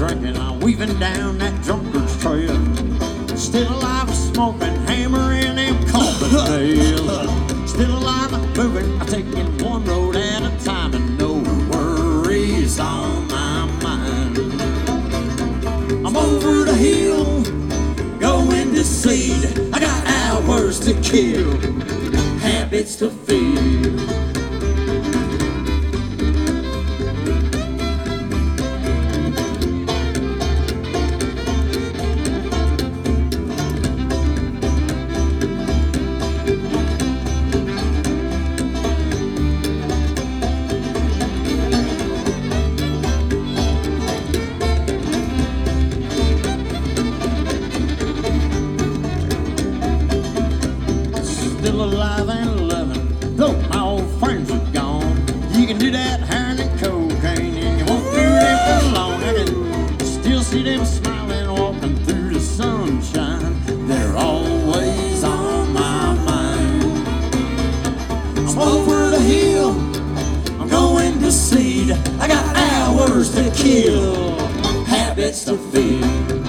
drinking, I'm weaving down that drunkard's trail. Still alive, smoking, hammering them coffin nails. Still alive, moving, I'm taking one road at a time, and no worries on my mind. I'm over the hill, going to seed. I got hours to kill, habits to feed. Still alive and loving, though my old friends are gone. You can do that heroin and cocaine, and you won't do that for long. I can still see them smiling, walking through the sunshine. They're always on my mind. I'm over the hill, I'm going to seed. I got hours to kill, habits to feed.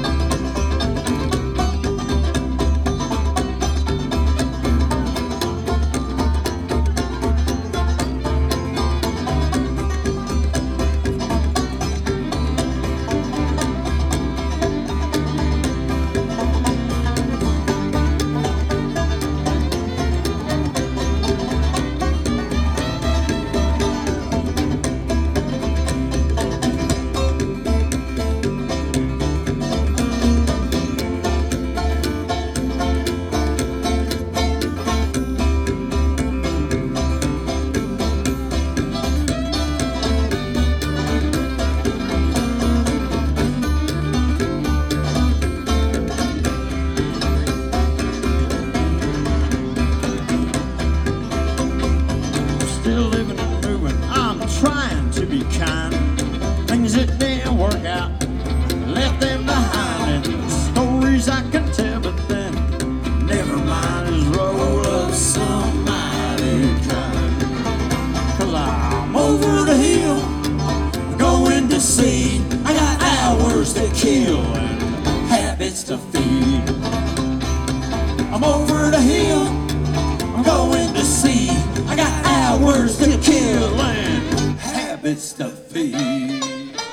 Still living and moving, I'm trying to be kind. Things that didn't work out, left them behind. And stories I can tell, but then never mind is roll of some mighty kind. 'Cause I'm over the hill, going to seed. I got hours to kill and habits to feed. I'm over the hill, I'm going to seed. I got hours to kill and habits to feed.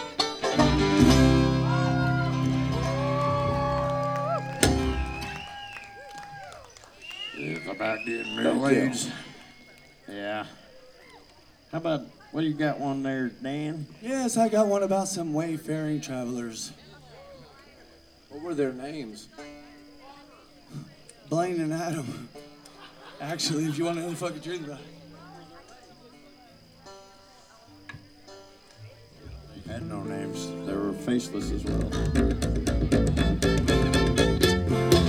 It's about getting middle aged. Yeah. How about, what do you got one there, Dan? Yes, I got one about some wayfaring travelers. What were their names? Blaine and Adam. Actually, if you want to know the fucking truth about it. They had no names. They were faceless as well.